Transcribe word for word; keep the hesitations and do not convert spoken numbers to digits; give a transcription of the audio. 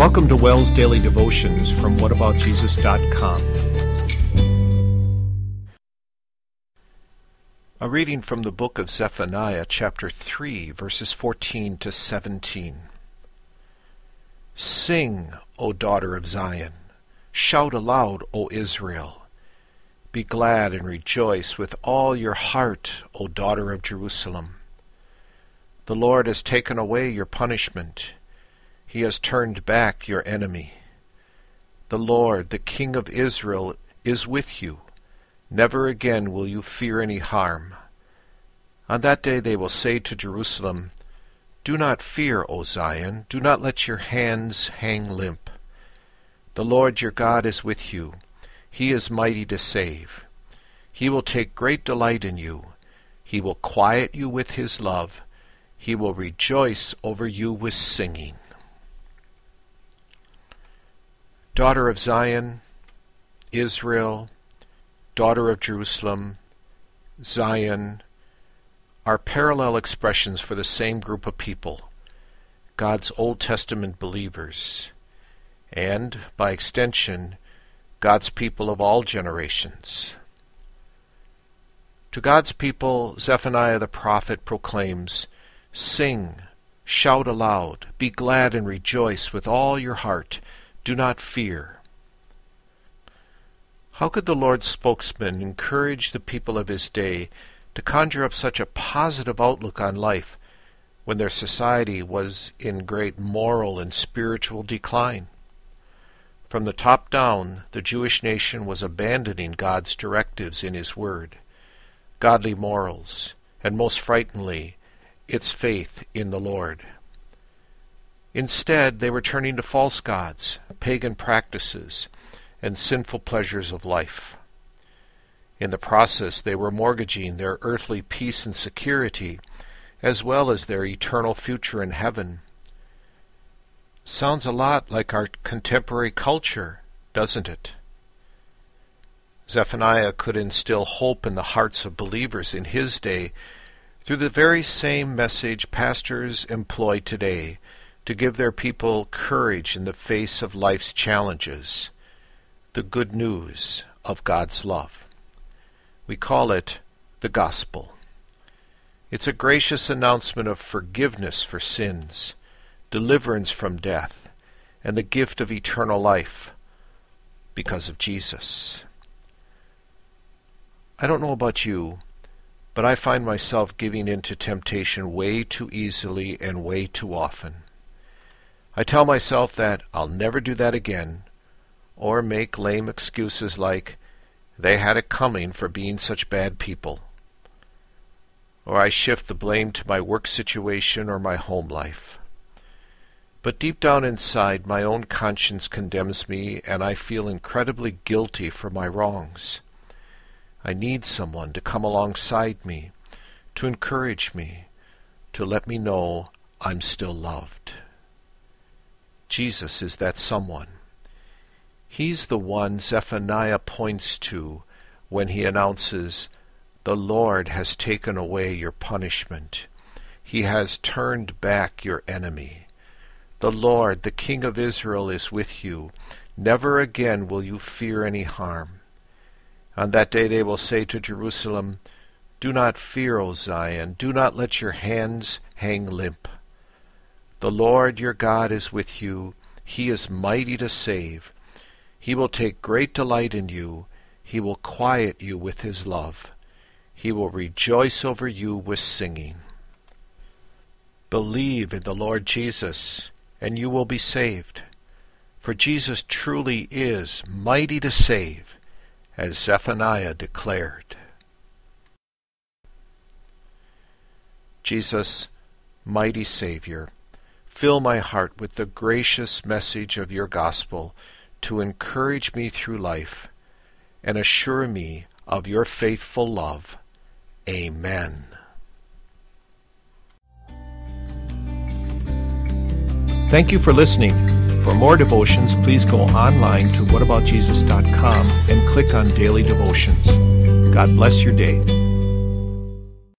Welcome to Wells Daily Devotions from what about jesus dot com. A reading from the book of Zephaniah, chapter three, verses fourteen to seventeen. Sing, O daughter of Zion. Shout aloud, O Israel. Be glad and rejoice with all your heart, O daughter of Jerusalem. The Lord has taken away your punishment. He has turned back your enemy. The Lord, the King of Israel, is with you. Never again will you fear any harm. On that day they will say to Jerusalem, Do not fear, O Zion. Do not let your hands hang limp. The Lord your God is with you. He is mighty to save. He will take great delight in you. He will quiet you with his love. He will rejoice over you with singing. Daughter of Zion, Israel, daughter of Jerusalem, Zion, are parallel expressions for the same group of people, God's Old Testament believers, and, by extension, God's people of all generations. To God's people, Zephaniah the prophet proclaims, Sing, shout aloud, be glad and rejoice with all your heart. Do not fear. How could the Lord's spokesman encourage the people of his day to conjure up such a positive outlook on life when their society was in great moral and spiritual decline? From the top down, the Jewish nation was abandoning God's directives in his word, godly morals, and most frighteningly, its faith in the Lord. Instead, they were turning to false gods, pagan practices, and sinful pleasures of life. In the process, they were mortgaging their earthly peace and security, as well as their eternal future in heaven. Sounds a lot like our contemporary culture, doesn't it? Zephaniah could instill hope in the hearts of believers in his day through the very same message pastors employ today to give their people courage in the face of life's challenges, the good news of God's love. We call it the gospel. It's a gracious announcement of forgiveness for sins, deliverance from death, and the gift of eternal life because of Jesus. I don't know about you, but I find myself giving in to temptation way too easily and way too often. I tell myself that I'll never do that again, or make lame excuses like, they had it coming for being such bad people. Or I shift the blame to my work situation or my home life. But deep down inside, my own conscience condemns me, and I feel incredibly guilty for my wrongs. I need someone to come alongside me, to encourage me, to let me know I'm still loved. Jesus is that someone. He's the one Zephaniah points to when he announces, The Lord has taken away your punishment. He has turned back your enemy. The Lord, the King of Israel, is with you. Never again will you fear any harm. On that day they will say to Jerusalem, Do not fear, O Zion. Do not let your hands hang limp. The Lord your God is with you. He is mighty to save. He will take great delight in you. He will quiet you with his love. He will rejoice over you with singing. Believe in the Lord Jesus, and you will be saved. For Jesus truly is mighty to save, as Zephaniah declared. Jesus, mighty Savior, fill my heart with the gracious message of your gospel to encourage me through life and assure me of your faithful love. Amen. Thank you for listening. For more devotions, please go online to what about jesus dot com and click on Daily Devotions. God bless your day.